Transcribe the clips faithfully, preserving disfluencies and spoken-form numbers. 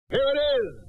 Here it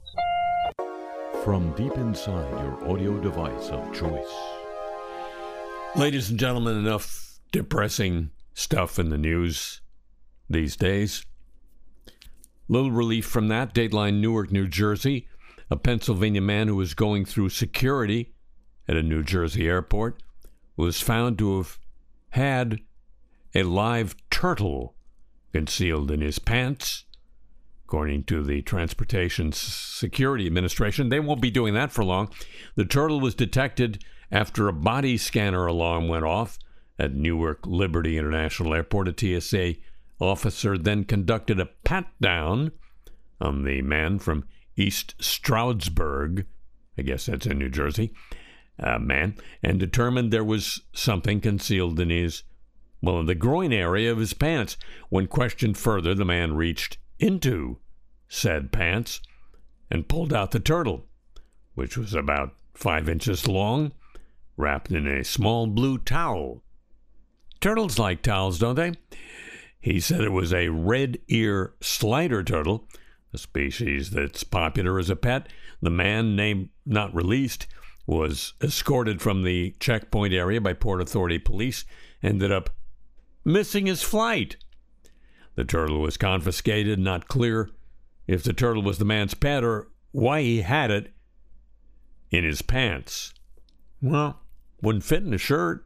is! From deep inside your audio device of choice. Ladies and gentlemen, enough depressing stuff in the news these days. Little relief from that. Dateline Newark, New Jersey. A Pennsylvania man who was going through security at a New Jersey airport was found to have had a live turtle concealed in his pants. According to the Transportation Security Administration, they won't be doing that for long. The turtle was detected after a body scanner alarm went off at Newark Liberty International Airport. A T S A officer then conducted a pat-down on the man from East Stroudsburg, I guess that's in New Jersey, uh, man, and determined there was something concealed in his, well, in the groin area of his pants. When questioned further, the man reached into said pants and pulled out the turtle, which was about five inches long, wrapped in a small blue towel. Turtles like towels, don't they? He said it was a red ear slider turtle, a species that's popular as a pet. The man, named not released, was escorted from the checkpoint area by Port Authority police, ended up missing his flight. The turtle was confiscated. Not clear if the turtle was the man's pet or why he had it in his pants. Well, wouldn't fit in a shirt.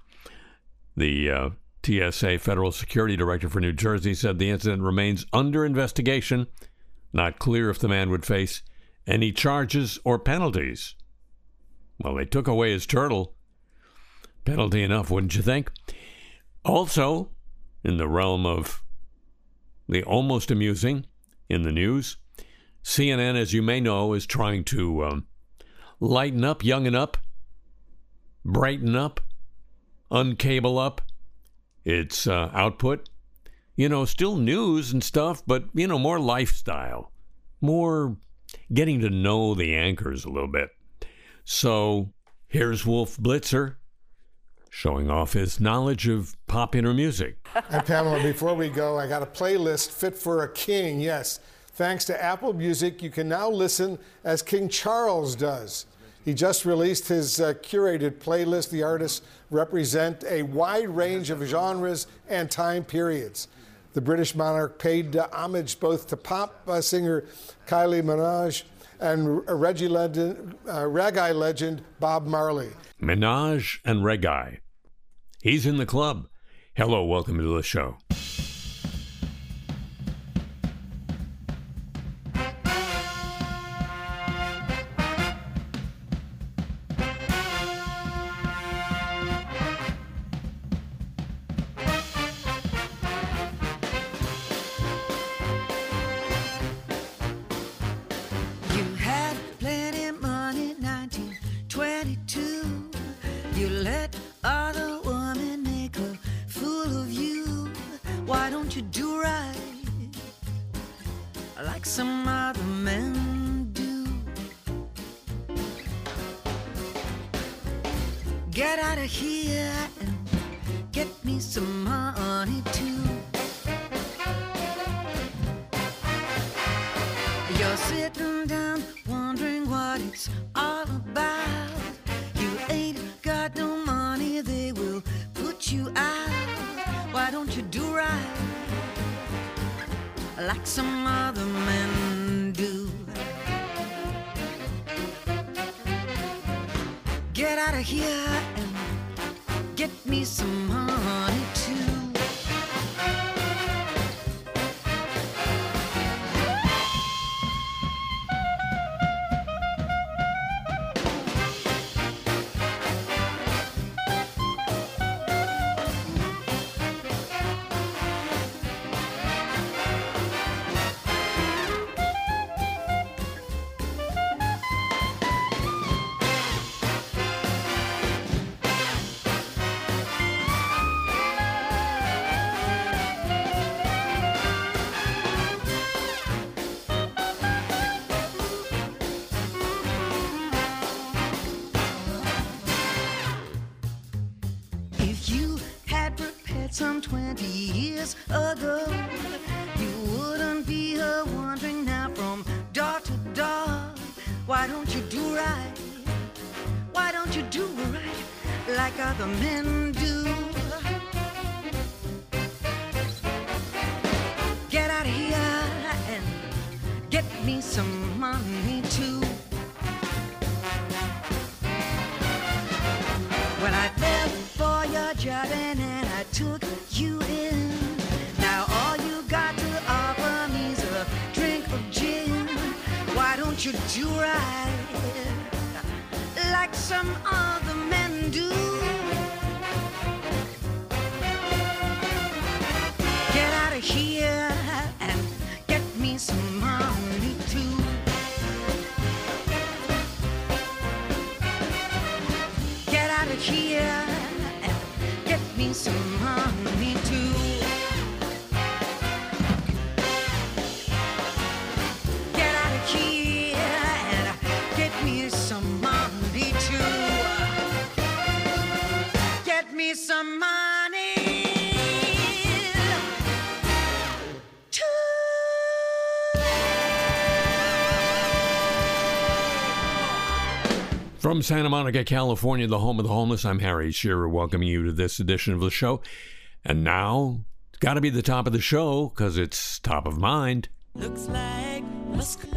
The uh, T S A Federal Security Director for New Jersey said the incident remains under investigation. Not clear if the man would face any charges or penalties. Well, they took away his turtle. Penalty enough, wouldn't you think? Also, in the realm of the almost amusing in the news, C N N, as you may know, is trying to um, lighten up, youngen up, brighten up, uncable up its uh, output. You know, still news and stuff, but, you know, more lifestyle, more getting to know the anchors a little bit. So here's Wolf Blitzer showing off his knowledge of popular music. And Pamela, before we go, I got a playlist fit for a king, yes. Thanks to Apple Music, you can now listen as King Charles does. He just released his uh, curated playlist. The artists represent a wide range of genres and time periods. The British monarch paid uh, homage both to pop uh, singer Kylie Minogue and uh, Reggae legend, uh, reggae legend Bob Marley. Minaj and reggae. He's in the club. Hello, welcome to the show. Get out of here and get me some money too. You're sitting down wondering what it's all about. You ain't got no money, they will put you out. Why don't you do right like some other men do? Get out of here and get me some money too. like other men do. Get out of here and get me some money too. Well, I fell for your jobbing and I took you in. Now all you got to offer me is a drink of gin. Why don't you do right like some other men do? Get out of here and get me some money too. Get out of here and get me some money too. Get out of here and get me some money too. Get me some money too. From Santa Monica, California, the home of the homeless, I'm Harry Shearer, welcoming you to this edition of the show. And now, it's got to be the top of the show, because it's top of mind. Looks like muscular.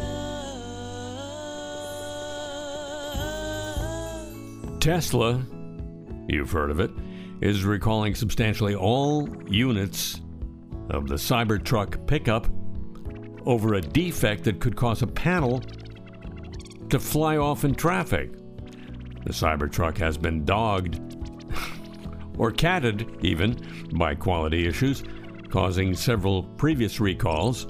Tesla, you've heard of it, is recalling substantially all units of the Cybertruck pickup over a defect that could cause a panel to fly off in traffic. The Cybertruck has been dogged, or catted even, by quality issues, causing several previous recalls.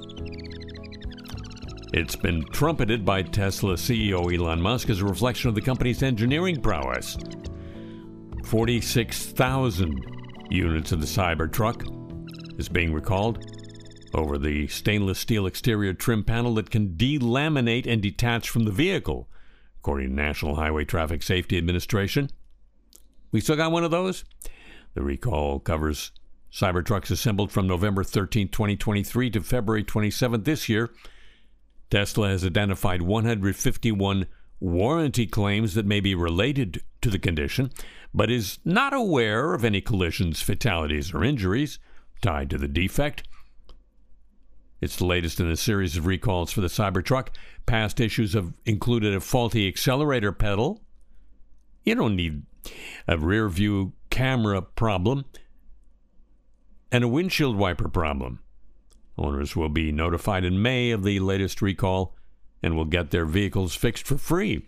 It's been trumpeted by Tesla C E O Elon Musk as a reflection of the company's engineering prowess. forty-six thousand units of the Cybertruck is being recalled over the stainless steel exterior trim panel that can delaminate and detach from the vehicle, according to National Highway Traffic Safety Administration. We still got one of those? The recall covers Cybertrucks assembled from November thirteenth, twenty twenty-three to February twenty-seventh this year. Tesla has identified one hundred fifty-one warranty claims that may be related to the condition, but is not aware of any collisions, fatalities, or injuries tied to the defect. It's the latest in a series of recalls for the Cybertruck. Past issues have included a faulty accelerator pedal. You don't need a rear view camera problem and a windshield wiper problem. Owners will be notified in May of the latest recall and will get their vehicles fixed for free.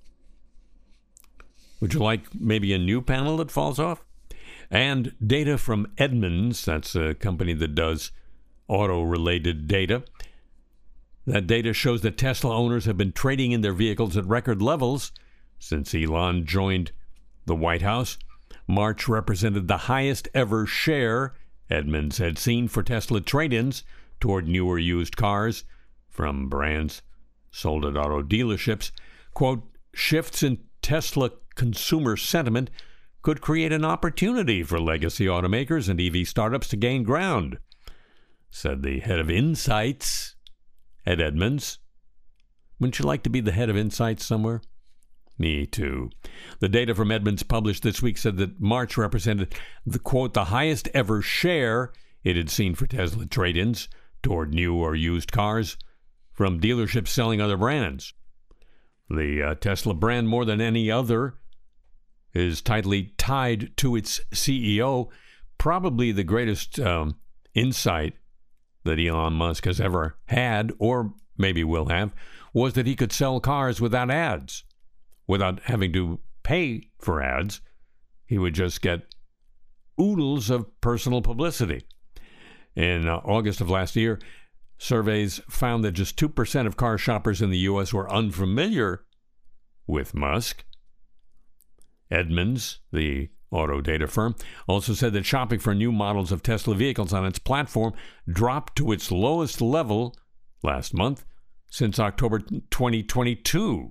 Would you like maybe a new panel that falls off? And data from Edmunds, that's a company that does auto-related data. That data shows that Tesla owners have been trading in their vehicles at record levels since Elon joined the White House. March represented the highest ever share Edmunds had seen for Tesla trade-ins toward newer used cars from brands sold at auto dealerships. Quote, shifts in Tesla consumer sentiment could create an opportunity for legacy automakers and E V startups to gain ground, said the head of Insights at Edmunds. Wouldn't you like to be the head of Insights somewhere? Me too. The data from Edmunds published this week said that March represented the, quote, the highest ever share it had seen for Tesla trade-ins toward new or used cars from dealerships selling other brands. The uh, Tesla brand, more than any other, is tightly tied to its C E O. Probably the greatest um, insight that Elon Musk has ever had, or maybe will have, was that he could sell cars without ads, without having to pay for ads. He would just get oodles of personal publicity. In uh, August of last year, surveys found that just two percent of car shoppers in the U S were unfamiliar with Musk. Edmunds, the auto data firm, also said that shopping for new models of Tesla vehicles on its platform dropped to its lowest level last month since October twenty twenty-two.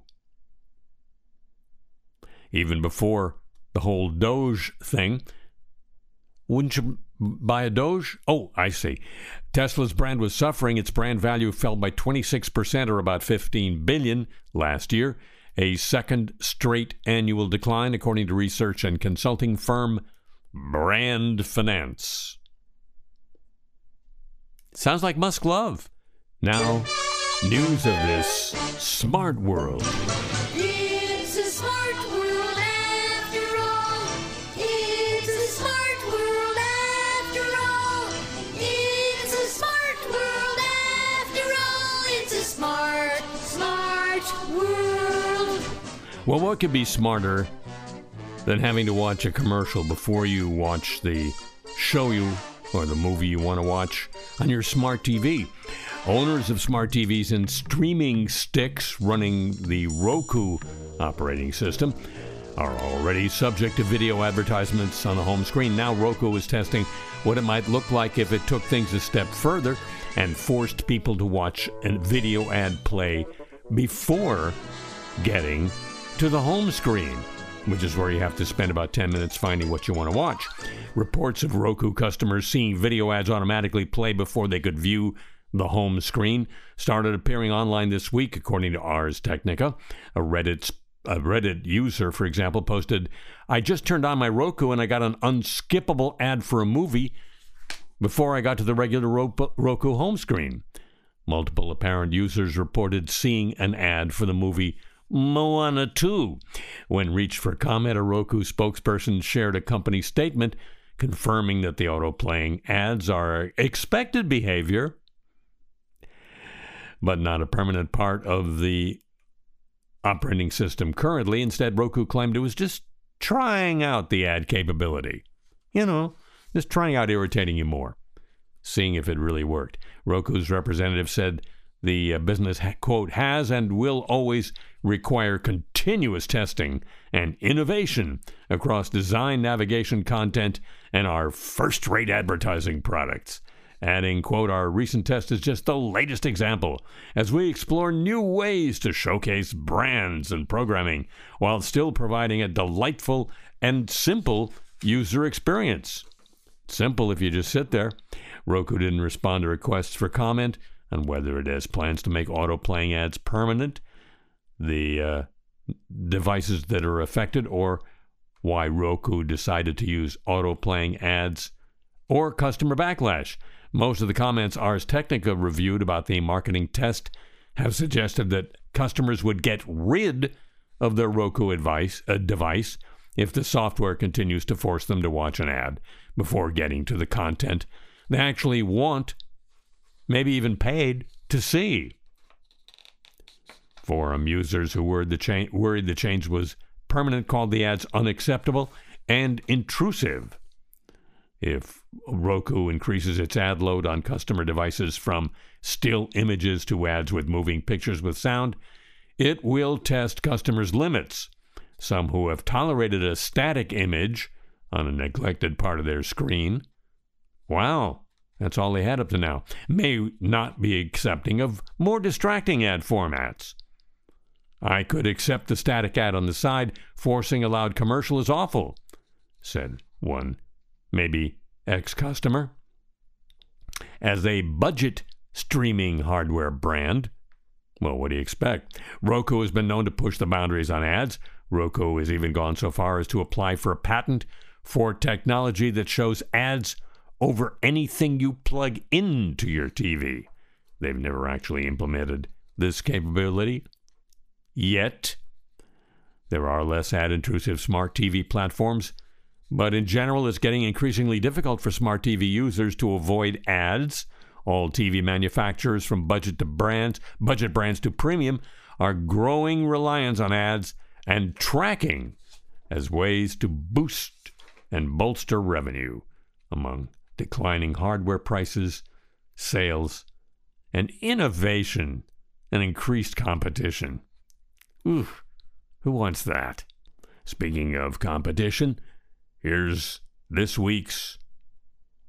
Even before the whole Doge thing. Wouldn't you buy a Doge? Oh, I see. Tesla's brand was suffering. Its brand value fell by twenty-six percent, or about fifteen billion dollars last year, a second straight annual decline, according to research and consulting firm Brand Finance. Sounds like Musk love. Now, news of this smart world. It's a smart world after all. It's a smart world after all. It's a smart world after all. It's a smart, smart world. Well, what could be smarter than having to watch a commercial before you watch the show you or the movie you want to watch on your smart T V? Owners of smart T Vs and streaming sticks running the Roku operating system are already subject to video advertisements on the home screen. Now Roku is testing what it might look like if it took things a step further and forced people to watch a video ad play before getting to the home screen, which is where you have to spend about ten minutes finding what you want to watch. Reports of Roku customers seeing video ads automatically play before they could view the home screen started appearing online this week, according to Ars Technica. A Reddit, a Reddit user, for example, posted, "I just turned on my Roku and I got an unskippable ad for a movie before I got to the regular Roku home screen." Multiple apparent users reported seeing an ad for the movie Moana two. When reached for comment, a Roku spokesperson shared a company statement confirming that the auto-playing ads are expected behavior, but not a permanent part of the operating system currently. Instead, Roku claimed it was just trying out the ad capability. You know, just trying out irritating you more, seeing if it really worked. Roku's representative said the uh, business, ha- quote, has and will always require continuous testing and innovation across design, navigation, content, and our first-rate advertising products. Adding, quote, our recent test is just the latest example as we explore new ways to showcase brands and programming while still providing a delightful and simple user experience. Simple if you just sit there. Roku didn't respond to requests for comment on whether it has plans to make auto-playing ads permanent, the uh, devices that are affected, or why Roku decided to use auto-playing ads, or customer backlash. Most of the comments Ars Technica reviewed about the marketing test have suggested that customers would get rid of their Roku advice, uh, device if the software continues to force them to watch an ad before getting to the content they actually want, maybe even paid, to see. Forum users who worried the, cha- worried the change was permanent called the ads unacceptable and intrusive. If Roku increases its ad load on customer devices from still images to ads with moving pictures with sound, it will test customers' limits. Some who have tolerated a static image on a neglected part of their screen, wow, that's all they had up to now, may not be accepting of more distracting ad formats. I could accept the static ad on the side. Forcing a loud commercial is awful, said one, maybe ex-customer. As a budget streaming hardware brand, well, what do you expect? Roku has been known to push the boundaries on ads. Roku has even gone so far as to apply for a patent for technology that shows ads over anything you plug into your T V. They've never actually implemented this capability yet. There are less ad-intrusive smart T V platforms, but in general, it's getting increasingly difficult for smart T V users to avoid ads. All T V manufacturers, from budget to brands, budget brands to premium, are growing reliance on ads and tracking as ways to boost and bolster revenue among declining hardware prices, sales, and innovation and increased competition. Oof, who wants that? Speaking of competition, here's this week's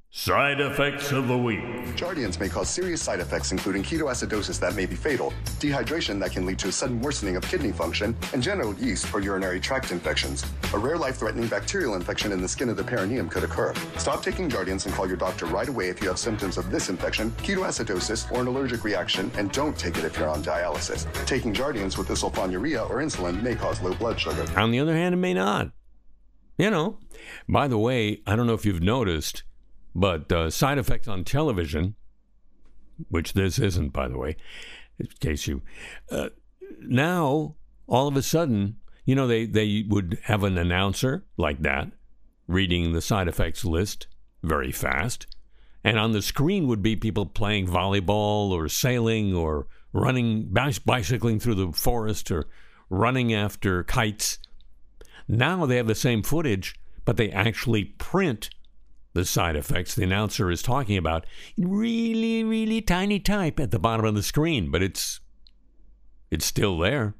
Side effects of the week. Jardians may cause serious side effects, including ketoacidosis that may be fatal, dehydration that can lead to a sudden worsening of kidney function, and genital yeast or urinary tract infections. A rare life-threatening bacterial infection in the skin of the perineum could occur. Stop taking Jardians and call your doctor right away if you have symptoms of this infection, ketoacidosis, or an allergic reaction, and don't take it if you're on dialysis. Taking Jardians with the sulfonylurea or insulin may cause low blood sugar. On the other hand, it may not. You know, by the way, I don't know if you've noticed, but uh, side effects on television, which this isn't, by the way, in case you... Uh, now, all of a sudden, you know, they, they would have an announcer like that, reading the side effects list very fast, and on the screen would be people playing volleyball or sailing or running, bicycling through the forest or running after kites. Now they have the same footage, but they actually print the side effects the announcer is talking about in really, really tiny type at the bottom of the screen, but it's it's still there.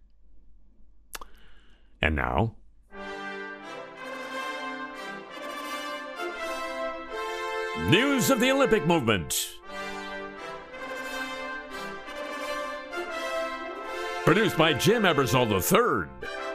And now, news of the Olympic movement. Produced by Jim Ebersol the third.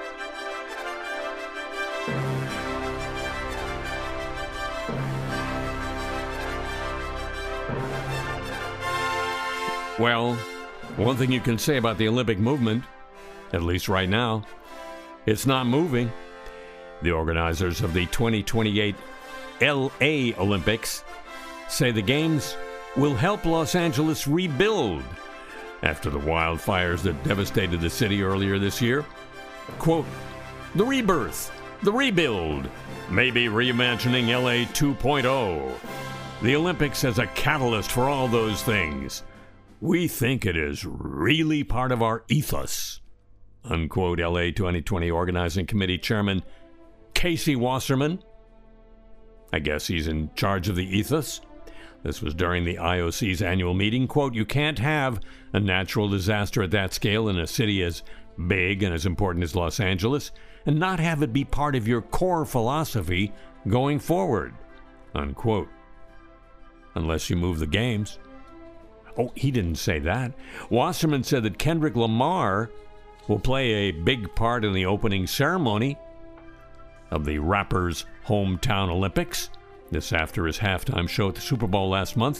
Well, one thing you can say about the Olympic movement, at least right now, it's not moving. The organizers of the twenty twenty-eight L A Olympics say the Games will help Los Angeles rebuild after the wildfires that devastated the city earlier this year. Quote, the rebirth, the rebuild, maybe reimagining L A two point oh. The Olympics as a catalyst for all those things. We think it is really part of our ethos, unquote, L A twenty twenty Organizing Committee Chairman Casey Wasserman. I guess he's in charge of the ethos. This was during the I O C's annual meeting. Quote, you can't have a natural disaster at that scale in a city as big and as important as Los Angeles and not have it be part of your core philosophy going forward, unquote. Unless you move the games. Oh, he didn't say that. Wasserman said that Kendrick Lamar will play a big part in the opening ceremony of the rapper's hometown Olympics. This after his halftime show at the Super Bowl last month.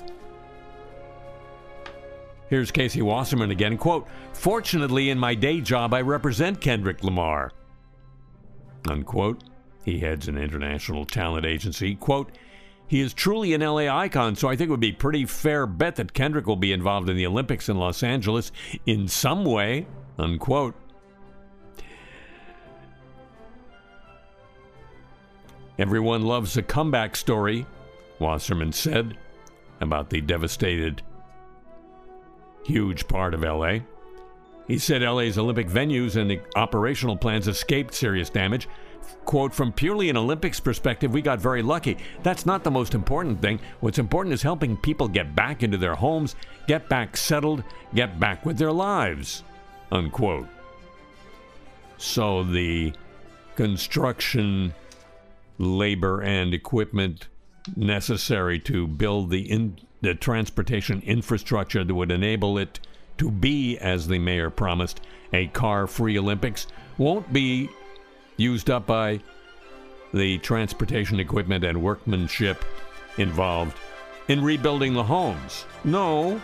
Here's Casey Wasserman again. Quote, fortunately, in my day job, I represent Kendrick Lamar. Unquote. He heads an international talent agency. Quote, he is truly an L A icon, so I think it would be a pretty fair bet that Kendrick will be involved in the Olympics in Los Angeles in some way, unquote. Everyone loves a comeback story, Wasserman said, about the devastated, huge part of L A. He said L A's Olympic venues and the operational plans escaped serious damage. Quote, from purely an Olympics perspective, we got very lucky. That's not the most important thing. What's important is helping people get back into their homes, get back settled, get back with their lives, unquote. So the construction, labor, and equipment necessary to build the, in, the transportation infrastructure that would enable it to be, as the mayor promised, a car-free Olympics won't be used up by the transportation equipment and workmanship involved in rebuilding the homes. No.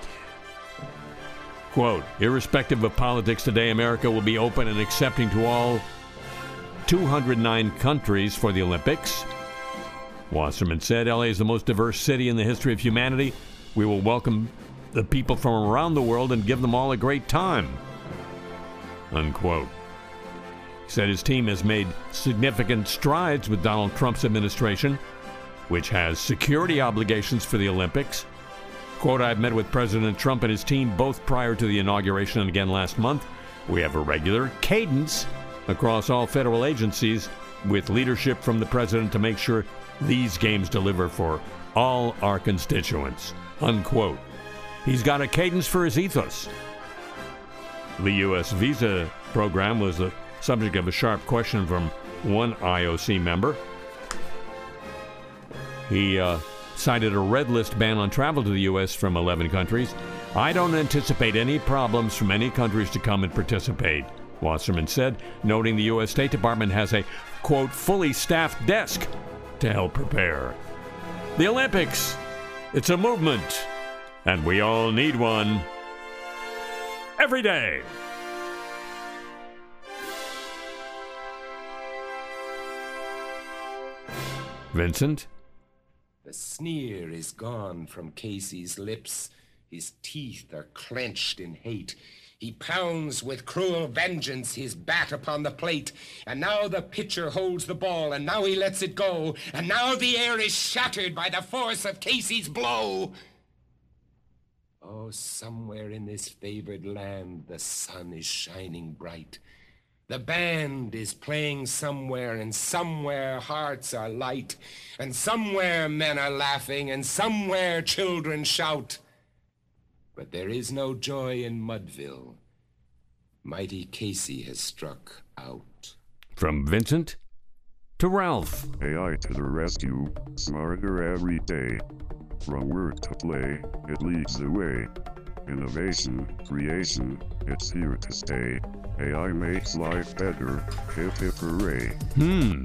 Quote, irrespective of politics today, America will be open and accepting to all two hundred nine countries for the Olympics. Wasserman said, L A is the most diverse city in the history of humanity. We will welcome the people from around the world and give them all a great time. Unquote. He said his team has made significant strides with Donald Trump's administration, which has security obligations for the Olympics. Quote, I've met with President Trump and his team both prior to the inauguration and again last month. We have a regular cadence across all federal agencies with leadership from the president to make sure these games deliver for all our constituents, unquote. He's got a cadence for his ethos. The U S visa program was the subject of a sharp question from one I O C member. He uh, cited a red list ban on travel to the U S from eleven countries. I don't anticipate any problems from any countries to come and participate, Wasserman said, noting the U S State Department has a, quote, fully staffed desk to help prepare. The Olympics, it's a movement, and we all need one every day. Vincent? The sneer is gone from Casey's lips. His teeth are clenched in hate. He pounds with cruel vengeance his bat upon the plate. And now the pitcher holds the ball, and now he lets it go. And now the air is shattered by the force of Casey's blow. Oh, somewhere in this favored land, the sun is shining bright. The band is playing somewhere, and somewhere hearts are light. And somewhere men are laughing, and somewhere children shout. But there is no joy in Mudville. Mighty Casey has struck out. From Vincent to Ralph. A I to the rescue, smarter every day. From work to play, it leads the way. Innovation, creation, it's here to stay. A I makes life better. Hip hip hooray. Hmm.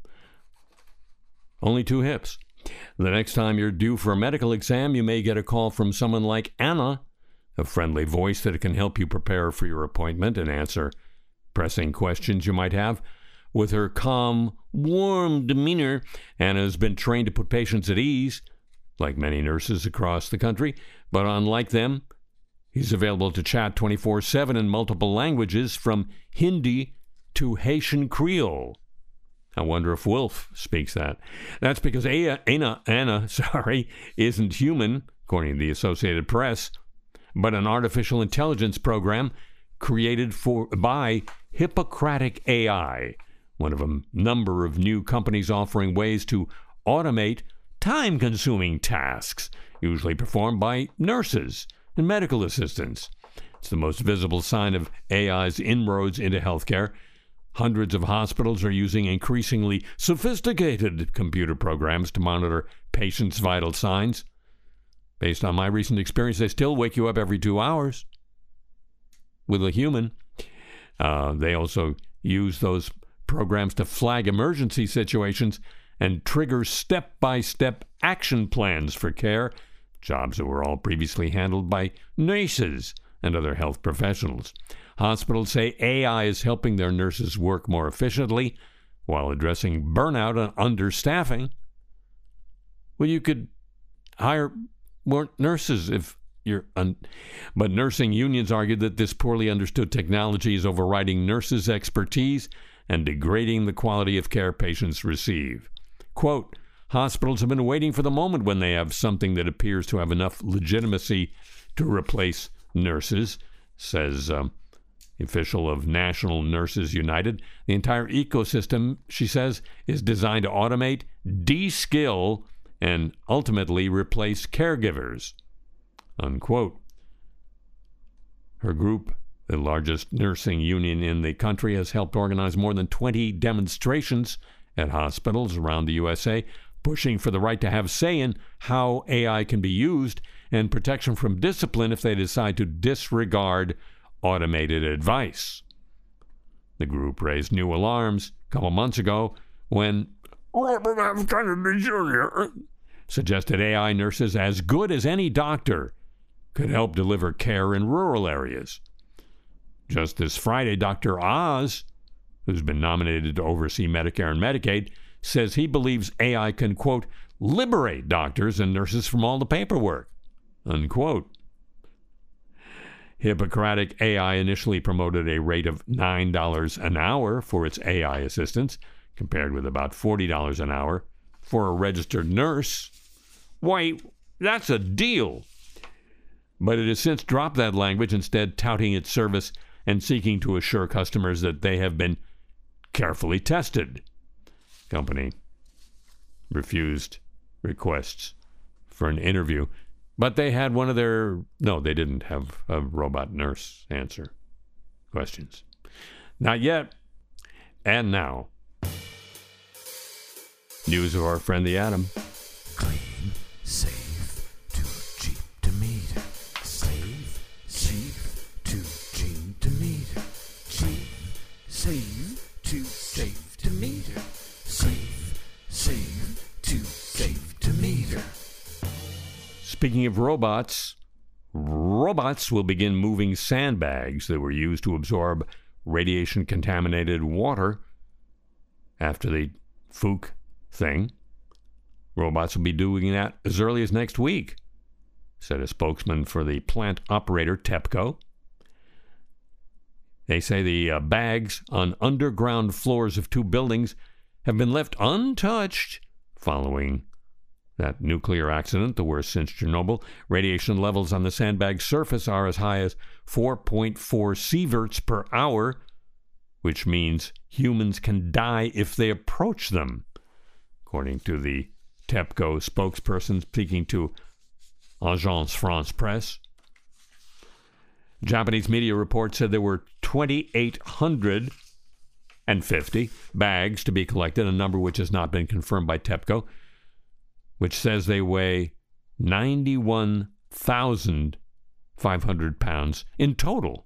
Only two hips. The next time you're due for a medical exam, you may get a call from someone like Anna, a friendly voice that can help you prepare for your appointment and answer pressing questions you might have. With her calm, warm demeanor, Anna has been trained to put patients at ease, like many nurses across the country, but unlike them, he's available to chat twenty-four seven in multiple languages, from Hindi to Haitian Creole. I wonder if Wolf speaks that. That's because Anna, Anna, sorry, isn't human, according to the Associated Press, but an artificial intelligence program created for by Hippocratic A I, one of a number of new companies offering ways to automate time-consuming tasks, usually performed by nurses and medical assistants. It's the most visible sign of A I's inroads into healthcare. Hundreds of hospitals are using increasingly sophisticated computer programs to monitor patients' vital signs. Based on my recent experience, they still wake you up every two hours with a human. Uh, they also use those programs to flag emergency situations and trigger step-by-step action plans for care, jobs that were all previously handled by nurses and other health professionals. Hospitals say A I is helping their nurses work more efficiently while addressing burnout and understaffing. Well, you could hire more nurses if you're... Un- but nursing unions argued that this poorly understood technology is overriding nurses' expertise and degrading the quality of care patients receive. Quote, hospitals have been waiting for the moment when they have something that appears to have enough legitimacy to replace nurses, says um, official of National Nurses United. The entire ecosystem, she says, is designed to automate, de-skill, and ultimately replace caregivers, unquote. Her group, the largest nursing union in the country, has helped organize more than twenty demonstrations at hospitals around the U S A, pushing for the right to have say in how A I can be used and protection from discipline if they decide to disregard automated advice. The group raised new alarms a couple months ago when Robert F. Kennedy Junior suggested A I nurses as good as any doctor could help deliver care in rural areas. Just this Friday, Doctor Oz, who's been nominated to oversee Medicare and Medicaid, says he believes A I can, quote, liberate doctors and nurses from all the paperwork, unquote. Hippocratic A I initially promoted a rate of nine dollars an hour for its A I assistants, compared with about forty dollars an hour for a registered nurse. Why, that's a deal. But it has since dropped that language, instead touting its service and seeking to assure customers that they have been carefully tested. Company refused requests for an interview, but they had one of their, no, they didn't have a robot nurse answer questions. Not yet. And now, news of our friend the Atom. Clean, Save too cheap to meter. Save cheap too cheap to meter. Cheap save too safe to meter. Save save too safe to meter. Speaking of robots, robots will begin moving sandbags that were used to absorb radiation-contaminated water after the Fuke thing. Robots will be doing that as early as next week, said a spokesman for the plant operator TEPCO. They say the uh, bags on underground floors of two buildings have been left untouched following that nuclear accident, the worst since Chernobyl. Radiation levels on the sandbag surface are as high as four point four sieverts per hour, which means humans can die if they approach them, according to the TEPCO spokesperson speaking to Agence France Presse. Japanese media reports said there were twenty-eight hundred fifty bags to be collected, a number which has not been confirmed by TEPCO, which says they weigh ninety-one thousand five hundred pounds in total.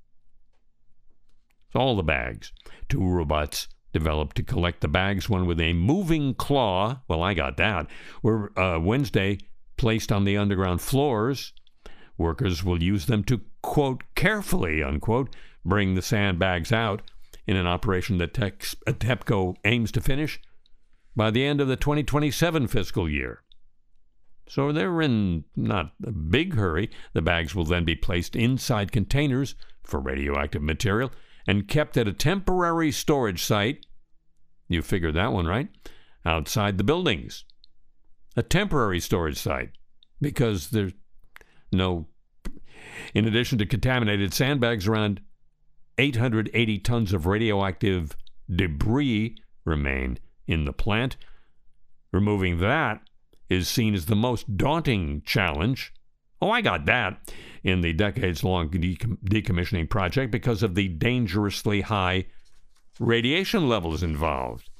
All the bags. Two robots developed to collect the bags, one with a moving claw, well, I got that, were uh, Wednesday placed on the underground floors. Workers will use them to, quote, carefully, unquote, bring the sandbags out in an operation that Tex- TEPCO aims to finish by the end of the twenty twenty-seven fiscal year. So they're in not a big hurry. The bags will then be placed inside containers for radioactive material and kept at a temporary storage site, you figured that one right, outside the buildings. A temporary storage site, because there's no... In addition to contaminated sandbags, around eight hundred eighty tons of radioactive debris remain in the plant. Removing that is seen as the most daunting challenge. Oh, I got that in the decades-long decom- decommissioning project because of the dangerously high radiation levels involved.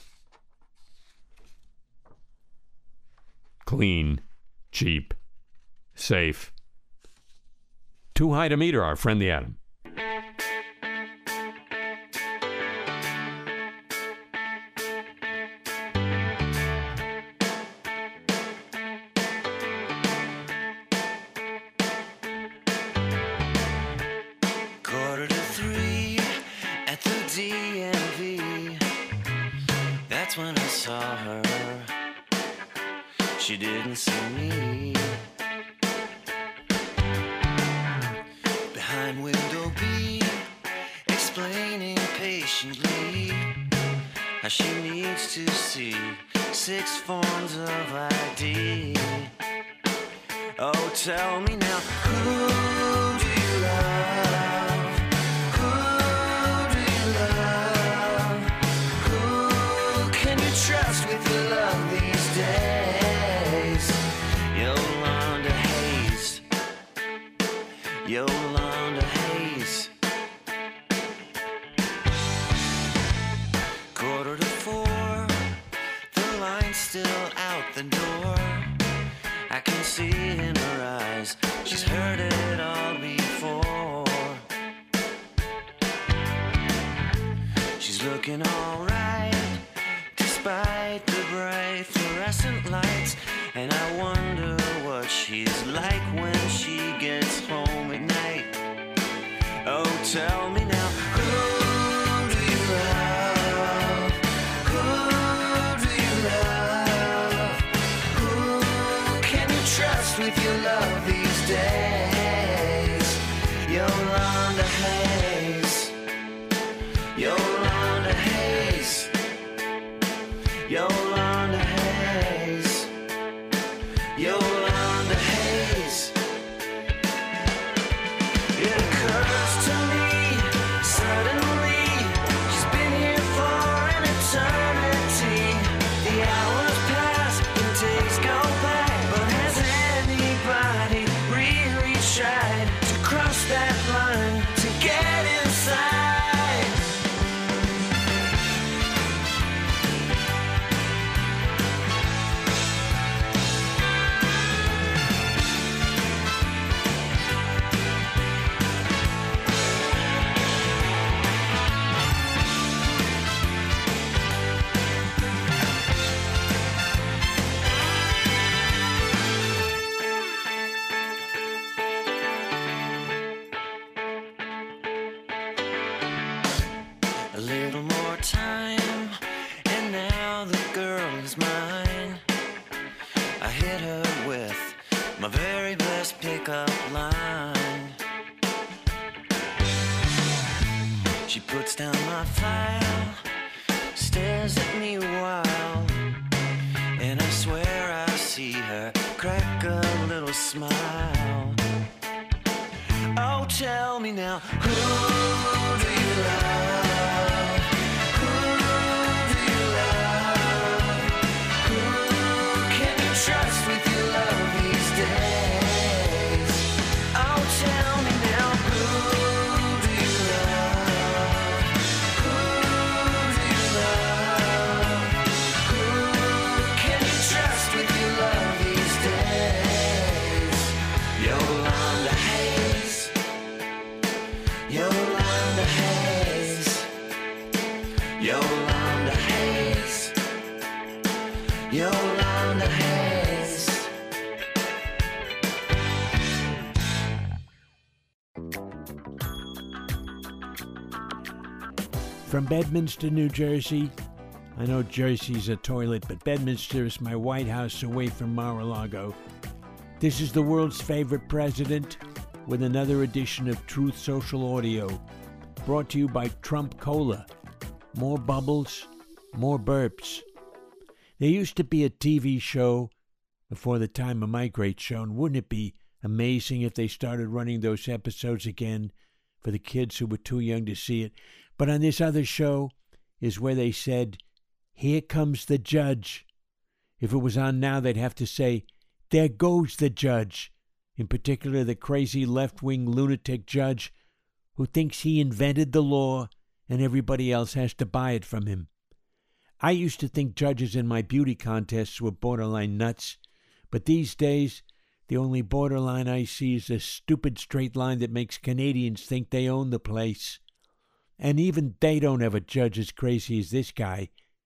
Clean, cheap, safe. Too high to meter, our friend the atom. Quarter to three at the D M V. That's when I saw her. She didn't see me. Behind window B, explaining patiently how she needs to see six forms of I D. Oh, tell me now, who do you love? Who do you love? Who can you trust with your love these days? Yolanda Hayes. Yolanda Hayes. Quarter to four, the line's still out the door. I can see in her eyes, she's heard it all before. She's looking alright, despite the bright fluorescent lights. And I wonder what she's like when she gets home at night. Oh, tell me now, who do you love? Who do you love? Who can you trust with your love these days? Yolanda Hayes. Yolanda Hayes. Yolanda Hayes. Yolanda Hayes. It occurs to me She puts down my file, stares at me a while, and I swear I see her crack a little smile. Oh, tell me now, who do you love? Who do you love? Who can you trust with your love these days? Oh, tell me now, who do you love? Who do you love? Who can you trust with your love these days? Yolanda Hayes, Yolanda Hayes, Yolanda Hayes, Yolanda Hayes. From Bedminster, New Jersey. I know Jersey's a toilet, but Bedminster is my White House away from Mar-a-Lago. This is the world's favorite president with another edition of Truth Social Audio, brought to you by Trump Cola. More bubbles, more burps. There used to be a T V show before the time of my great show, and wouldn't it be amazing if they started running those episodes again for the kids who were too young to see it? But on this other show is where they said, "Here comes the judge." If it was on now, they'd have to say, "There goes the judge." In particular, the crazy left-wing lunatic judge who thinks he invented the law and everybody else has to buy it from him. I used to think judges in my beauty contests were borderline nuts, but these days, the only borderline I see is a stupid straight line that makes Canadians think they own the place. And even they don't have a judge as crazy as this guy.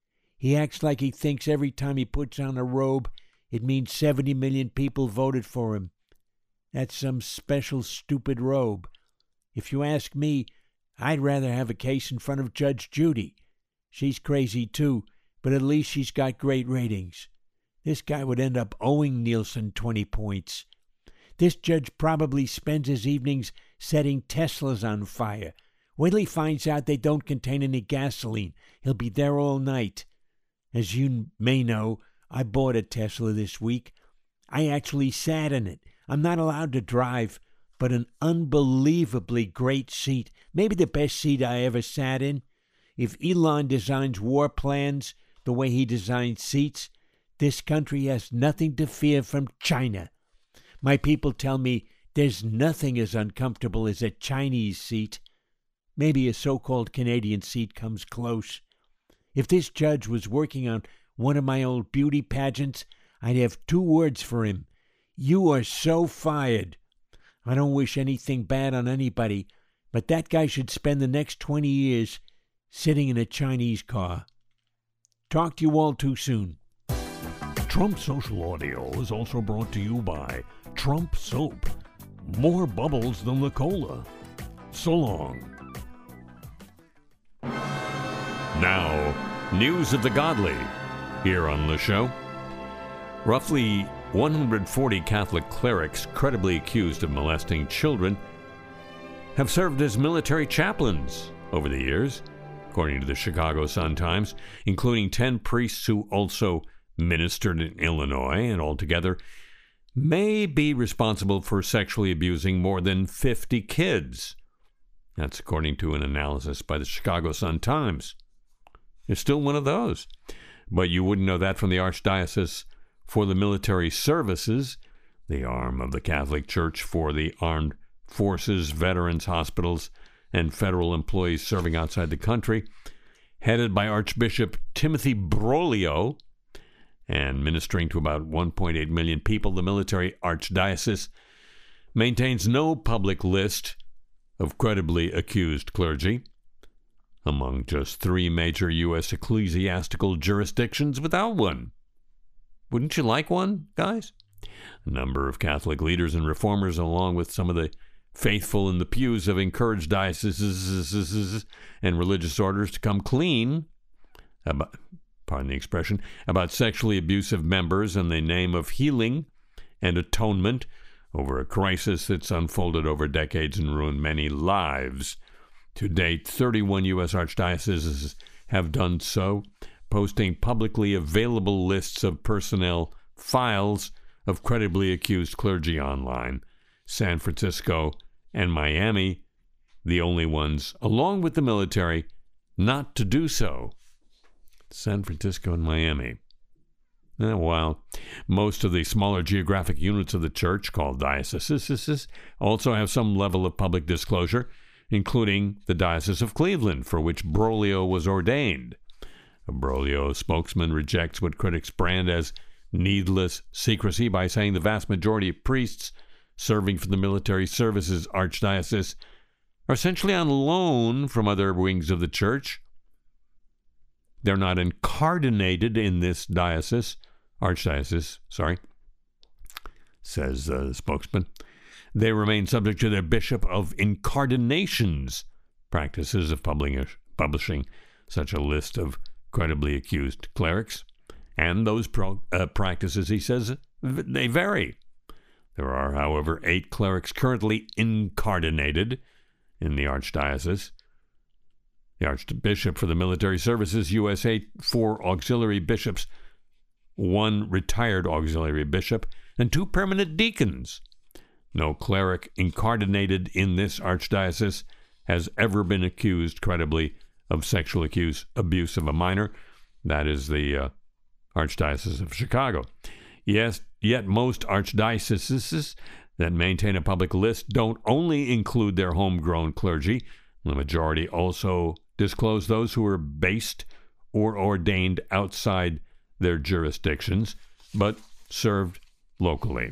He acts like he thinks every time he puts on a robe, it means seventy million people voted for him. That's some special stupid robe. If you ask me, I'd rather have a case in front of Judge Judy. She's crazy too, but at least she's got great ratings. This guy would end up owing Nielsen twenty points. This judge probably spends his evenings setting Teslas on fire. Wait till he finds out they don't contain any gasoline. He'll be there all night. As you may know, I bought a Tesla this week. I actually sat in it. I'm not allowed to drive, but an unbelievably great seat. Maybe the best seat I ever sat in. If Elon designs war plans the way he designs seats, this country has nothing to fear from China. My people tell me there's nothing as uncomfortable as a Chinese seat. Maybe a so-called Canadian seat comes close. If this judge was working on one of my old beauty pageants, I'd have two words for him. You are so fired. I don't wish anything bad on anybody, but that guy should spend the next twenty years sitting in a Chinese car. Talk to you all too soon. Trump Social Audio is also brought to you by Trump Soap. More bubbles than the cola. So long. Now, news of the godly here on the show. Roughly one hundred forty Catholic clerics credibly accused of molesting children have served as military chaplains over the years, according to the Chicago Sun-Times, including ten priests who also ministered in Illinois and altogether may be responsible for sexually abusing more than fifty kids. That's according to an analysis by the Chicago Sun-Times. It's still one of those. But you wouldn't know that from the Archdiocese for the Military Services, the arm of the Catholic Church for the armed forces, veterans, hospitals, and federal employees serving outside the country, headed by Archbishop Timothy Broglio, and ministering to about one point eight million people. The military archdiocese maintains no public list of credibly accused clergy, among just three major U S ecclesiastical jurisdictions without one. Wouldn't you like one, guys? A number of Catholic leaders and reformers, along with some of the faithful in the pews, have encouraged dioceses and religious orders to come clean about, pardon the expression, about sexually abusive members in the name of healing and atonement over a crisis that's unfolded over decades and ruined many lives. To date, thirty-one U S archdioceses have done so, posting publicly available lists of personnel files of credibly accused clergy online. San Francisco and Miami, the only ones, along with the military, not to do so. San Francisco and Miami. Eh, well, most of the smaller geographic units of the church, called dioceses, also have some level of public disclosure, including the Diocese of Cleveland, for which Broglio was ordained. A Broglio spokesman rejects what critics brand as needless secrecy by saying the vast majority of priests serving for the Military Services Archdiocese are essentially on loan from other wings of the church. They're not incardinated in this diocese, archdiocese, sorry, says the spokesman. They remain subject to their Bishop of Incardination's practices of publishing such a list of credibly accused clerics. And those pro, uh, practices, he says, they vary. There are, however, eight clerics currently incardinated in the archdiocese. The Archbishop for the Military Services U S A, four auxiliary bishops, one retired auxiliary bishop, and two permanent deacons. No cleric incardinated in this archdiocese has ever been accused credibly of sexual accuse, abuse of a minor. That is the uh, Archdiocese of Chicago. Yes, yet most archdioceses that maintain a public list don't only include their homegrown clergy. The majority also disclose those who are based or ordained outside their jurisdictions, but served locally.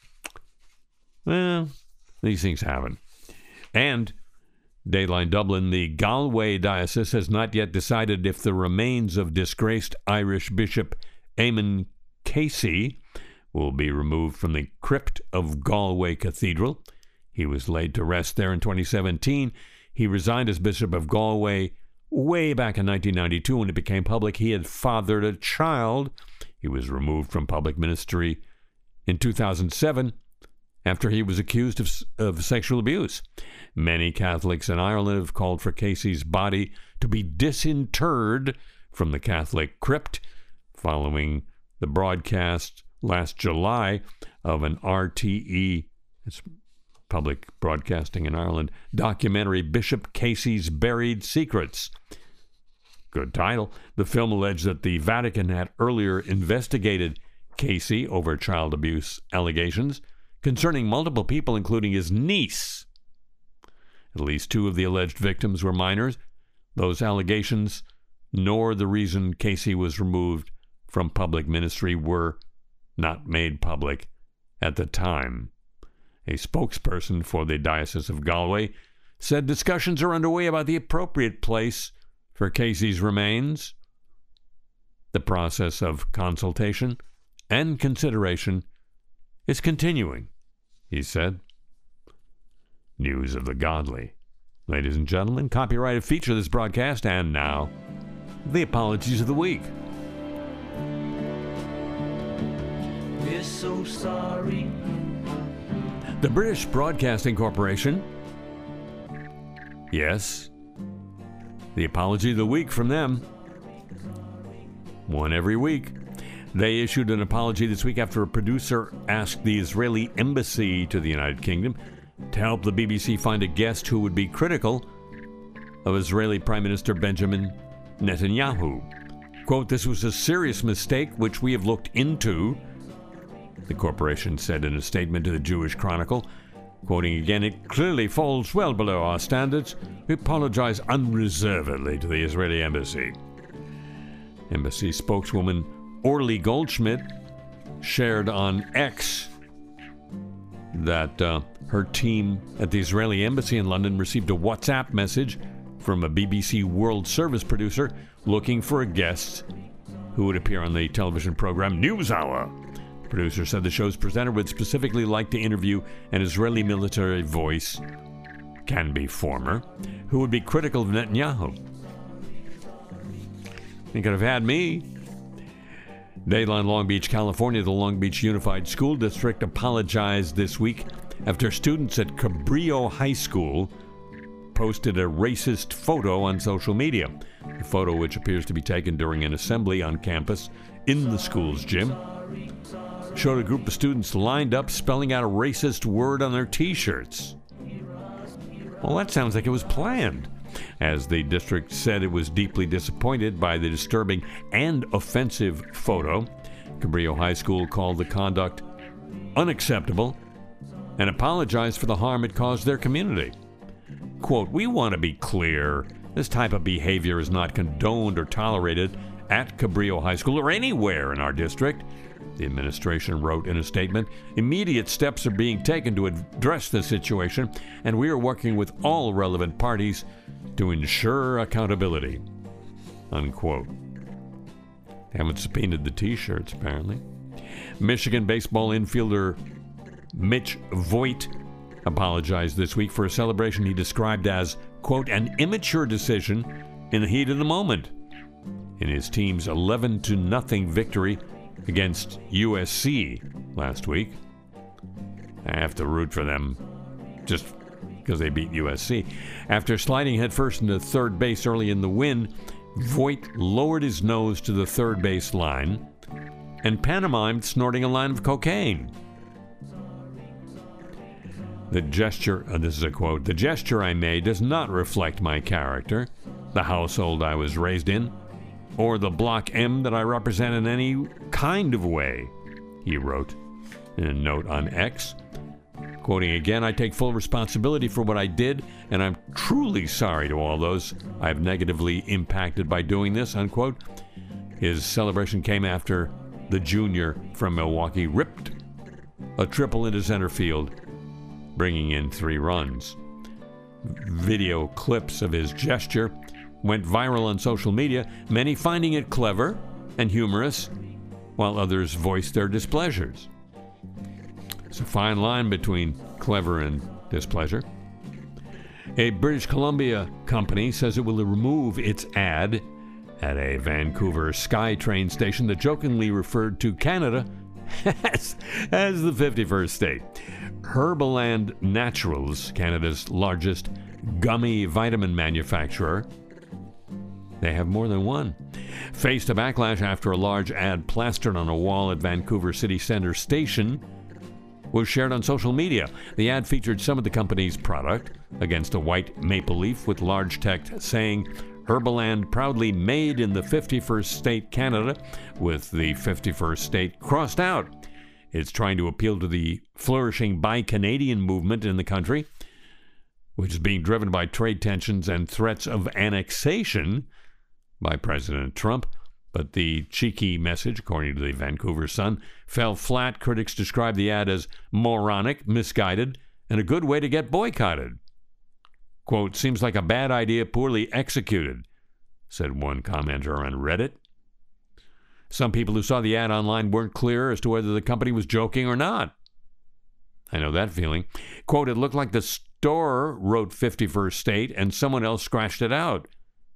Well, these things happen. And Dateline Dublin, the Galway Diocese has not yet decided if the remains of disgraced Irish Bishop Eamon Casey will be removed from the crypt of Galway Cathedral. He was laid to rest there in twenty seventeen. He resigned as Bishop of Galway way back in nineteen ninety-two when it became public he had fathered a child. He was removed from public ministry in two thousand seven after he was accused of, of sexual abuse. Many Catholics in Ireland have called for Casey's body to be disinterred from the Catholic crypt following the broadcast last July of an R T E, it's Public Broadcasting in Ireland, documentary, Bishop Casey's Buried Secrets. Good title. The film alleged that the Vatican had earlier investigated Casey over child abuse allegations concerning multiple people, including his niece. At least two of the alleged victims were minors. Those allegations, nor the reason Casey was removed from public ministry, were not made public at the time. A spokesperson for the Diocese of Galway said discussions are underway about the appropriate place for Casey's remains. The process of consultation and consideration is continuing, he said. News of the Godly. Ladies and gentlemen, copyrighted feature of this broadcast, and now, the apologies of the week. We're so sorry. The British Broadcasting Corporation. Yes, the apology of the week from them. One every week. They issued an apology this week after a producer asked the Israeli embassy to the United Kingdom to help the B B C find a guest who would be critical of Israeli Prime Minister Benjamin Netanyahu. Quote, "This was a serious mistake which we have looked into," the corporation said in a statement to the Jewish Chronicle. Quoting again, "It clearly falls well below our standards. We apologize unreservedly to the Israeli embassy." Embassy spokeswoman Orly Goldschmidt shared on X that uh, her team at the Israeli embassy in London received a WhatsApp message from a B B C World Service producer looking for a guest who would appear on the television program NewsHour. The producer said the show's presenter would specifically like to interview an Israeli military voice, can be former, who would be critical of Netanyahu. He could have had me. Dateline Long Beach, California, the Long Beach Unified School District apologized this week after students at Cabrillo High School posted a racist photo on social media. The photo, which appears to be taken during an assembly on campus in the school's gym, showed a group of students lined up spelling out a racist word on their t-shirts. Well, that sounds like it was planned, as the district said it was deeply disappointed by the disturbing and offensive photo. Cabrillo High School called the conduct unacceptable and apologized for the harm it caused their community. Quote, "We want to be clear. This type of behavior is not condoned or tolerated at Cabrillo High School or anywhere in our district," the administration wrote in a statement. "Immediate steps are being taken to address the situation, and we are working with all relevant parties to ensure accountability." Unquote. They haven't subpoenaed the t-shirts, apparently. Michigan baseball infielder Mitch Voigt apologized this week for a celebration he described as, quote, "an immature decision in the heat of the moment," in his team's eleven to nothing victory against U S C last week. I have to root for them just because they beat U S C. After sliding headfirst into third base early in the win, Voigt lowered his nose to the third base line and pantomimed snorting a line of cocaine. The gesture, uh, this is a quote, "The gesture I made does not reflect my character, the household I was raised in, or the Block M that I represent in any kind of way," he wrote in a note on X. Quoting again, "I take full responsibility for what I did, and I'm truly sorry to all those I've negatively impacted by doing this," unquote. His celebration came after the junior from Milwaukee ripped a triple into center field, bringing in three runs. Video clips of his gesture went viral on social media, many finding it clever and humorous, while others voiced their displeasures. It's a fine line between clever and displeasure. A British Columbia company says it will remove its ad at a Vancouver SkyTrain station that jokingly referred to Canada as, as the fifty-first state. Herbaland Naturals, Canada's largest gummy vitamin manufacturer, they have more than one, faced a backlash after a large ad plastered on a wall at Vancouver City Centre Station was shared on social media. The ad featured some of the company's product against a white maple leaf with large text saying, "Herbaland proudly made in the fifty-first state Canada," with the fifty-first state crossed out. It's trying to appeal to the flourishing Buy Canadian movement in the country, which is being driven by trade tensions and threats of annexation by President Trump. But the cheeky message, according to the Vancouver Sun, fell flat. Critics described the ad as moronic, misguided, and a good way to get boycotted. Quote, "Seems like a bad idea poorly executed," said one commenter on Reddit. Some people who saw the ad online weren't clear as to whether the company was joking or not. I know that feeling. Quote, "It looked like the store wrote fifty-first state and someone else scratched it out.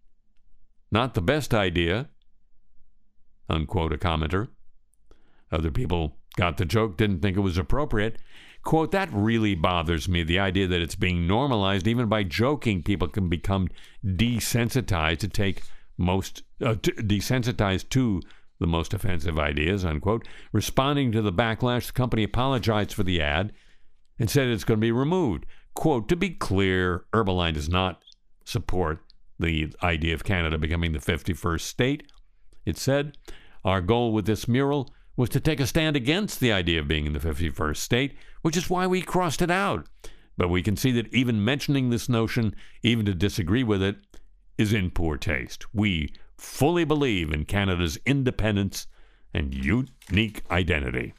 Not the best idea," unquote, a commenter. Other people got the joke, didn't think it was appropriate. Quote, "That really bothers me, the idea that it's being normalized. Even by joking, people can become desensitized to take most, uh, t- desensitized to the most offensive ideas," unquote. Responding to the backlash, the company apologized for the ad and said it's going to be removed. Quote, "To be clear, Herbalife does not support the idea of Canada becoming the fifty-first state. It said, our goal with this mural was to take a stand against the idea of being in the fifty-first state, which is why we crossed it out. But we can see that even mentioning this notion, even to disagree with it, is in poor taste. We fully believe in Canada's independence and unique identity."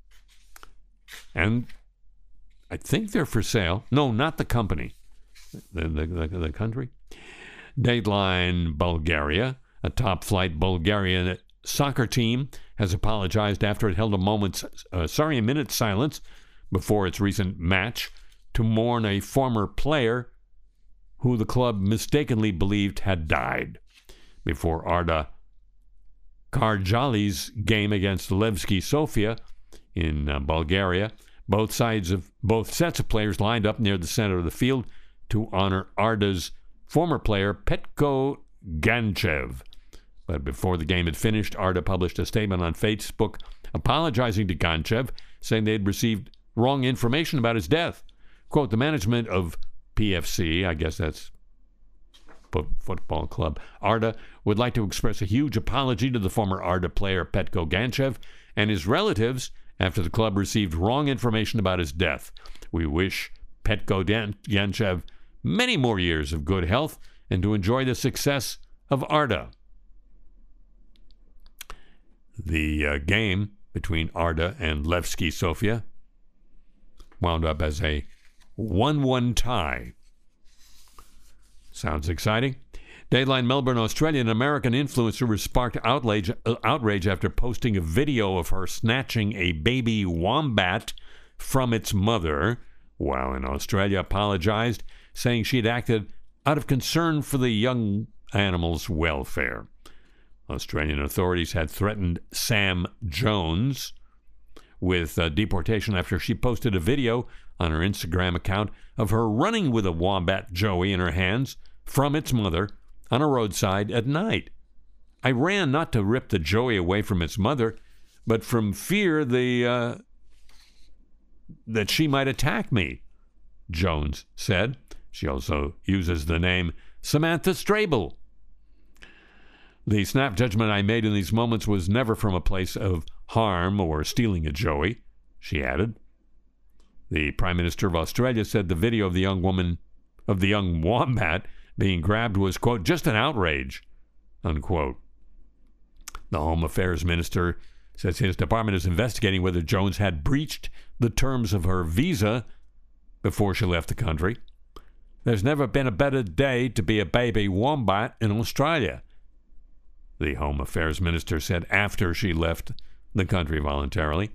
And I think they're for sale. No, not the company. The, the, the, the country. Dateline Bulgaria. A top-flight Bulgarian soccer team has apologized after it held a moment's, uh, sorry, a minute's silence before its recent match to mourn a former player who the club mistakenly believed had died. Before Arda Karjali's game against Levski Sofia in uh, Bulgaria, both sides of both sets of players lined up near the center of the field to honor Arda's former player Petko Ganchev. But before the game had finished, Arda published a statement on Facebook apologizing to Ganchev, saying they had received wrong information about his death. Quote, the management of P F C, I guess that's football club, Arda, would like to express a huge apology to the former Arda player Petko Ganchev and his relatives after the club received wrong information about his death. We wish Petko Ganchev many more years of good health and to enjoy the success of Arda. The uh, game between Arda and Levski Sofia wound up as a one one tie. Sounds exciting. Dateline Melbourne, Australia, an American influencer was sparked outrage, uh, outrage after posting a video of her snatching a baby wombat from its mother, while in Australia apologized, saying she'd acted out of concern for the young animal's welfare. Australian authorities had threatened Sam Jones with uh, deportation after she posted a video on her Instagram account of her running with a wombat Joey in her hands from its mother on a roadside at night. I ran not to rip the Joey away from its mother, but from fear the uh, that she might attack me, Jones said. She also uses the name Samantha Strable. The snap judgment I made in these moments was never from a place of harm or stealing a Joey, she added. The Prime Minister of Australia said the video of the young woman, of the young wombat being grabbed was, quote, just an outrage, unquote. The Home Affairs Minister says his department is investigating whether Jones had breached the terms of her visa before she left the country. There's never been a better day to be a baby wombat in Australia, the Home Affairs Minister said after she left the country voluntarily.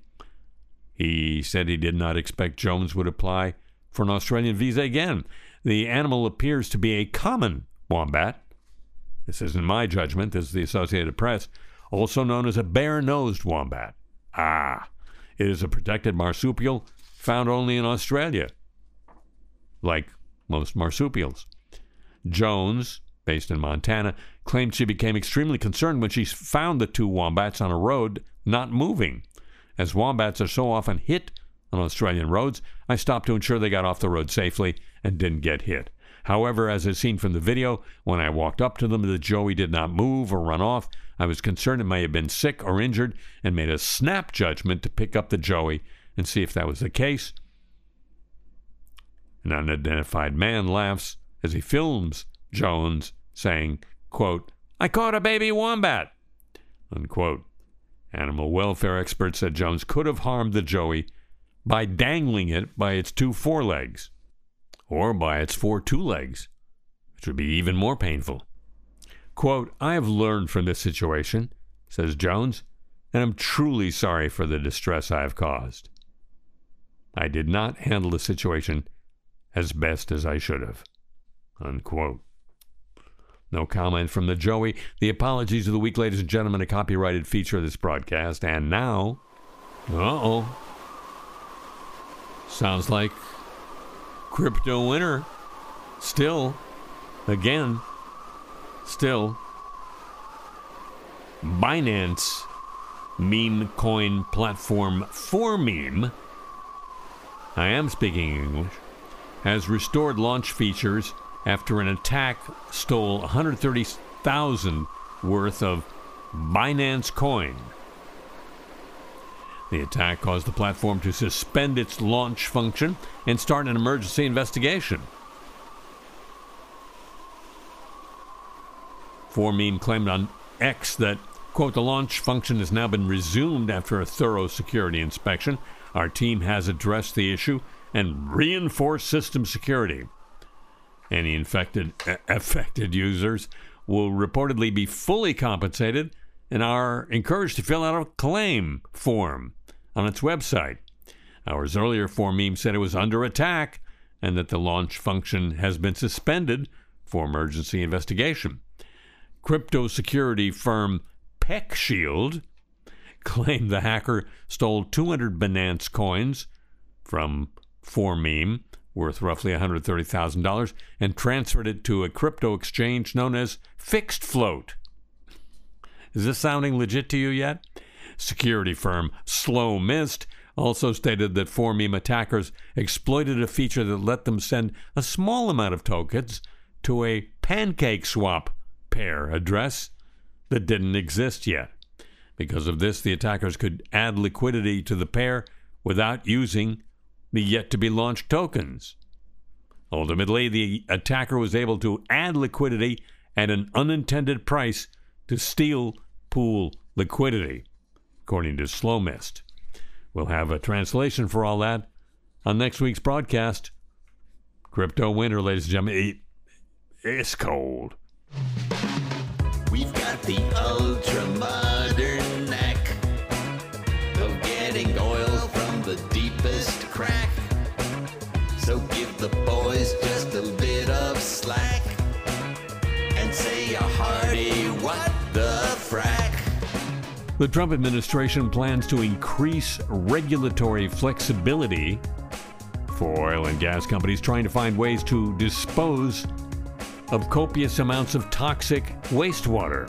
He said he did not expect Jones would apply for an Australian visa again. The animal appears to be a common wombat. This isn't my judgment. This is the Associated Press. Also known as a bare-nosed wombat. Ah, it is a protected marsupial found only in Australia, like most marsupials. Jones, based in Montana, claimed she became extremely concerned when she found the two wombats on a road not moving. As wombats are so often hit on Australian roads, I stopped to ensure they got off the road safely and didn't get hit. However, as is seen from the video, when I walked up to them, the Joey did not move or run off. I was concerned it may have been sick or injured and made a snap judgment to pick up the Joey and see if that was the case. An unidentified man laughs as he films Jones saying, quote, I caught a baby wombat, unquote. Animal welfare experts said Jones could have harmed the Joey by dangling it by its two forelegs, or by its four two legs, which would be even more painful. Quote, I have learned from this situation, says Jones, and I'm truly sorry for the distress I have caused. I did not handle the situation as best as I should have, unquote. No comment from the Joey. The apologies of the week, ladies and gentlemen, a copyrighted feature of this broadcast. And now, uh-oh, sounds like crypto winner. Still, again, still, Binance meme coin platform four meme, I am speaking English, has restored launch features after an attack stole one hundred thirty thousand worth of Binance coin. The attack caused the platform to suspend its launch function and start an emergency investigation. four meme claimed on X that, quote, the launch function has now been resumed after a thorough security inspection. Our team has addressed the issue and reinforced system security. Any infected, uh, affected users will reportedly be fully compensated and are encouraged to fill out a claim form on its website. Hours earlier, four meme said it was under attack and that the launch function has been suspended for emergency investigation. Crypto security firm PeckShield claimed the hacker stole two hundred Binance coins from four meme worth roughly one hundred thirty thousand dollars, and transferred it to a crypto exchange known as Fixed Float. Is this sounding legit to you yet? Security firm Slow Mist also stated that four meme attackers exploited a feature that let them send a small amount of tokens to a PancakeSwap pair address that didn't exist yet. Because of this, the attackers could add liquidity to the pair without using the yet-to-be-launched tokens. Ultimately, the attacker was able to add liquidity at an unintended price to steal pool liquidity, according to Slow Mist. We'll have a translation for all that on next week's broadcast. Crypto winter, ladies and gentlemen. It, it's cold. We've got the ultra-modern knack of getting oil from the deepest crack. So give the boys just a bit of slack and say a hearty what the frack. The Trump administration plans to increase regulatory flexibility for oil and gas companies trying to find ways to dispose of copious amounts of toxic wastewater.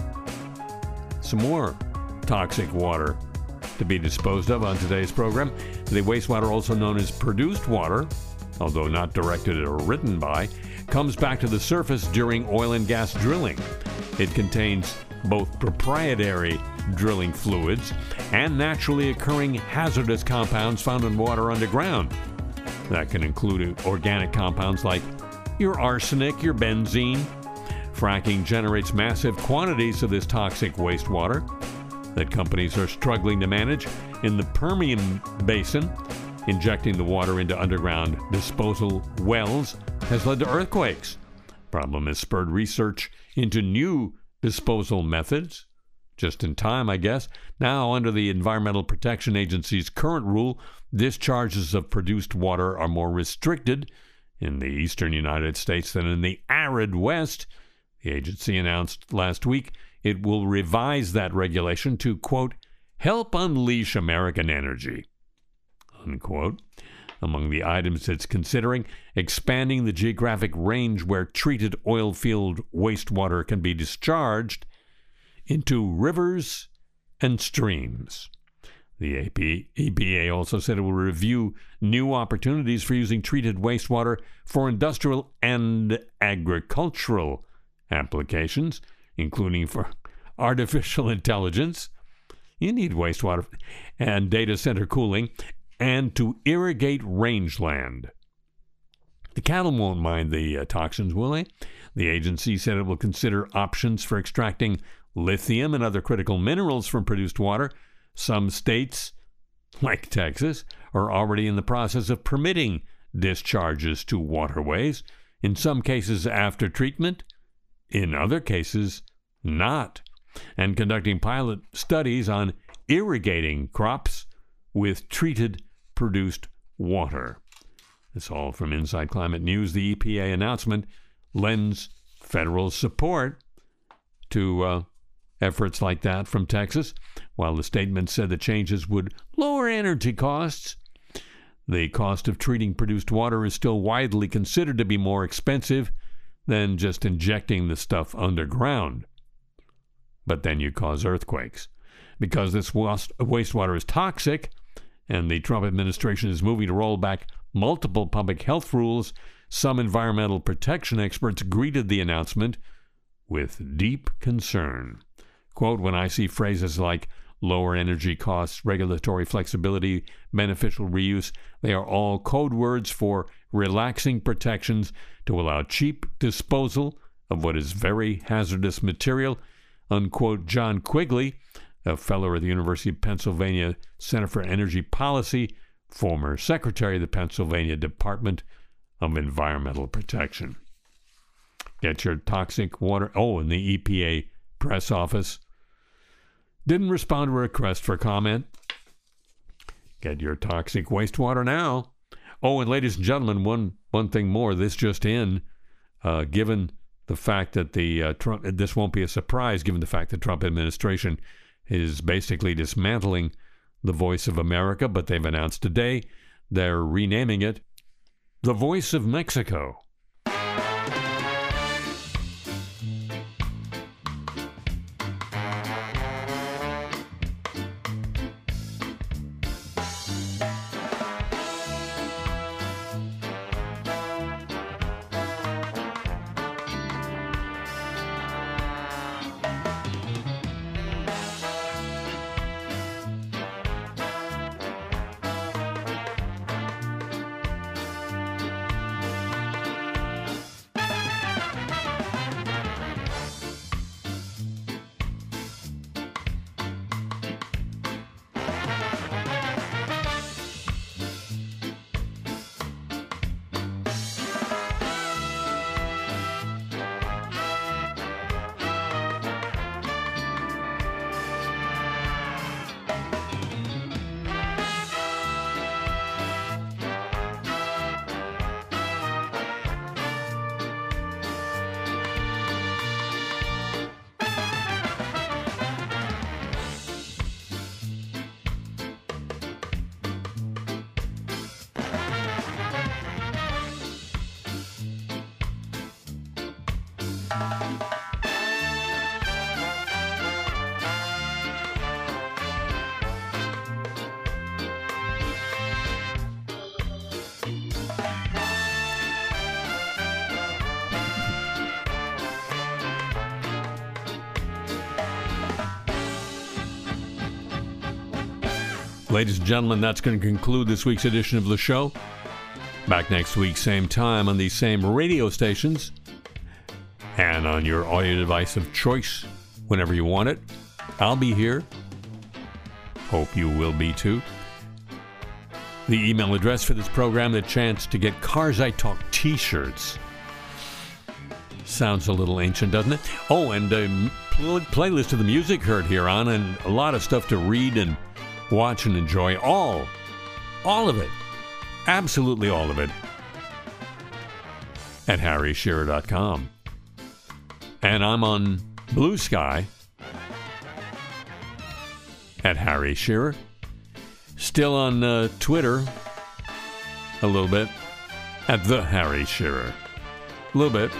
Some more toxic water to be disposed of on today's program. The wastewater, also known as produced water, although not directed or written by, comes back to the surface during oil and gas drilling. It contains both proprietary drilling fluids and naturally occurring hazardous compounds found in water underground. That can include organic compounds like your arsenic, your benzene. Fracking generates massive quantities of this toxic wastewater that companies are struggling to manage in the Permian Basin. Injecting the water into underground disposal wells has led to earthquakes. Problem has spurred research into new disposal methods. Just in time, I guess. Now, under the Environmental Protection Agency's current rule, discharges of produced water are more restricted in the eastern United States than in the arid West. The agency announced last week it will revise that regulation to, quote, help unleash American energy, unquote. Among the items it's considering, expanding the geographic range where treated oil field wastewater can be discharged into rivers and streams. The E P A also said it will review new opportunities for using treated wastewater for industrial and agricultural applications, including for artificial intelligence. You need wastewater and data center cooling, and to irrigate rangeland. The cattle won't mind the uh, toxins, will they? The agency said it will consider options for extracting lithium and other critical minerals from produced water. Some states, like Texas, are already in the process of permitting discharges to waterways, in some cases after treatment, in other cases not, and conducting pilot studies on irrigating crops with treated produced water. That's all from Inside Climate News. The E P A announcement lends federal support to uh, efforts like that from Texas. While the statement said the changes would lower energy costs, the cost of treating produced water is still widely considered to be more expensive than just injecting the stuff underground. But then you cause earthquakes. Because this wastewater is toxic, and the Trump administration is moving to roll back multiple public health rules, some environmental protection experts greeted the announcement with deep concern. Quote, when I see phrases like lower energy costs, regulatory flexibility, beneficial reuse, they are all code words for relaxing protections to allow cheap disposal of what is very hazardous material, unquote. John Quigley, a fellow at the University of Pennsylvania Center for Energy Policy, former secretary of the Pennsylvania Department of Environmental Protection. Get your toxic water. Oh, and the E P A press office didn't respond to a request for comment. Get your toxic wastewater now. Oh, and ladies and gentlemen, one one thing more. This just in, uh, given the fact that the uh, Trump, this won't be a surprise, given the fact that the Trump administration is basically dismantling the Voice of America, but they've announced today they're renaming it the voice of Mexico. Ladies and gentlemen, that's going to conclude this week's edition of the show. Back next week, same time on these same radio stations and on your audio device of choice whenever you want it. I'll be here. Hope you will be too. The email address for this program, the chance to get Cars I Talk t-shirts. Sounds a little ancient, doesn't it? Oh, and a pl- playlist of the music heard here on, and a lot of stuff to read and watch and enjoy. All, all of it, absolutely all of it, at harry shearer dot com. And I'm on Blue Sky at Harry Shearer. Still on uh, Twitter a little bit at The Harry Shearer. A little bit.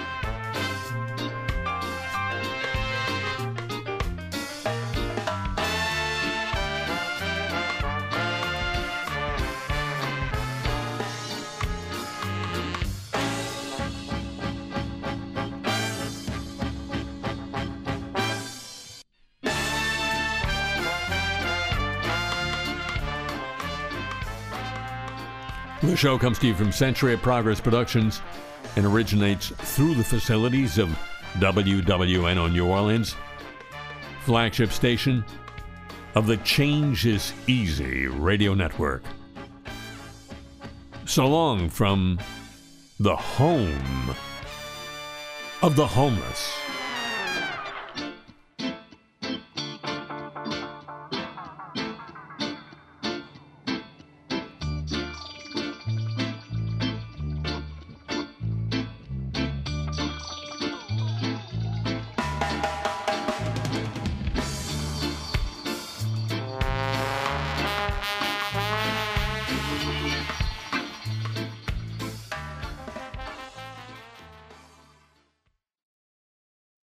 The show comes to you from Century of Progress Productions and originates through the facilities of W W N O New Orleans, flagship station of the Change is Easy radio network. So long from the home of the homeless.